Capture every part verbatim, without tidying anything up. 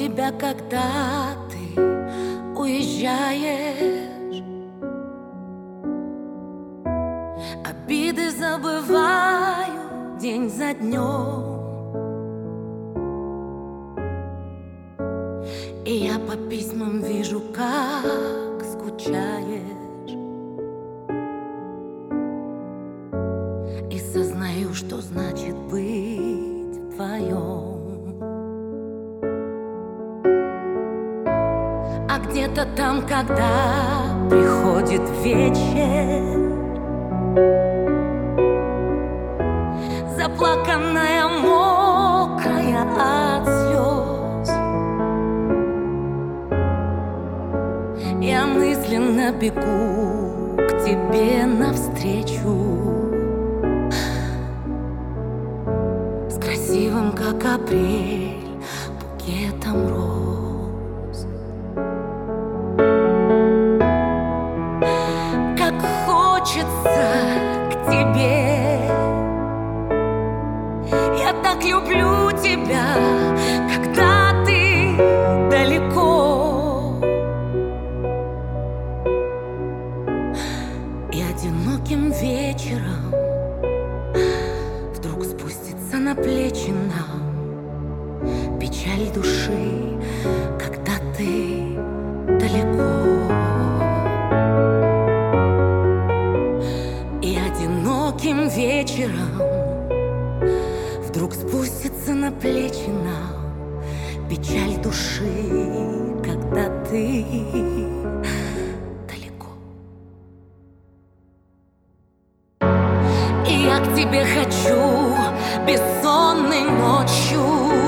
тебя, когда ты уезжаешь. Обиды забываю день за днем, и я по письмам вижу, как скучаешь, и сознаю, что значит быть вдвоем. А где-то там, когда приходит вечер, заплаканная, мокрая от слез, я мысленно бегу к тебе навстречу с красивым, как апрель, букетом роз. Как хочется к тебе, я так люблю тебя, когда ты далеко. И одиноким вечером вдруг спустится на плечи нам печаль души, когда ты далеко. И одиноким вечером вдруг спустится на плечи нам печаль души, когда ты далеко. И я к тебе хочу бессонной ночью,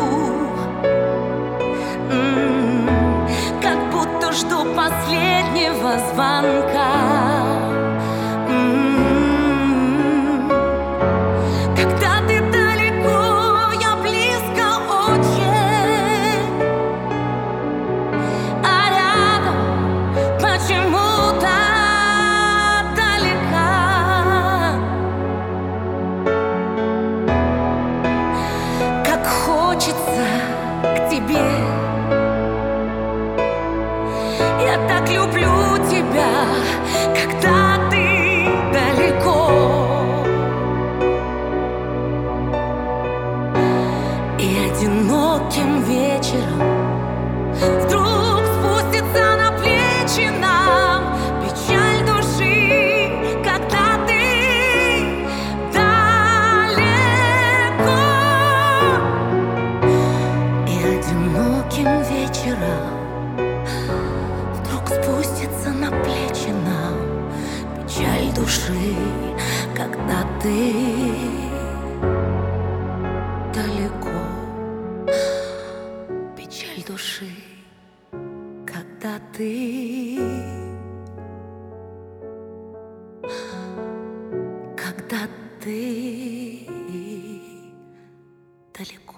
М-м, как будто жду последнего звонка. М-м, когда ты далеко, я близко очень, а рядом почему-то далека. Как хочется к тебе, я так люблю тебя, когда ты далеко. И одиноким вечером вдруг спустится на плечи нам печаль души, когда ты далеко. И одиноким вечером вдруг спустится на плечи нам печаль души, когда ты далеко. Печаль души, когда ты, когда ты далеко.